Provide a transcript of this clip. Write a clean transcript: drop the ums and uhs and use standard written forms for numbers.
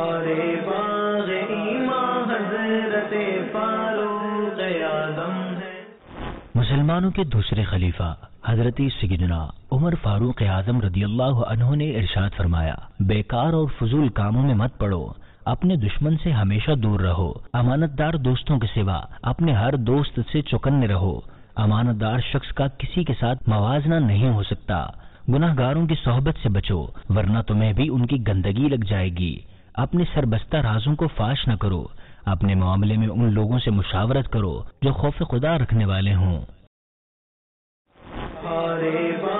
और बाग़ ईमां हज़रत फारूक़ आज़म है। मुसलमानों के दूसरे खलीफा हजरत सय्यदना उमर फारूक आजम रदियल्लाहु अन्हु ने इरशाद फरमाया, बेकार और फजूल कामों में मत पड़ो, अपने दुश्मन से हमेशा दूर रहो, अमानतदार दोस्तों के सिवा अपने हर दोस्त से चौकन्ने रहो। अमानतदार शख्स का किसी के साथ मवाजना नहीं हो सकता। गुनाहगारों की सोहबत से बचो, वरना तुम्हें भी उनकी गंदगी लग जाएगी। अपने सरबस्ता राजों को फाश न करो, अपने मामले में उन लोगों से मुशावरत करो जो खौफ खुदा रखने वाले हों। और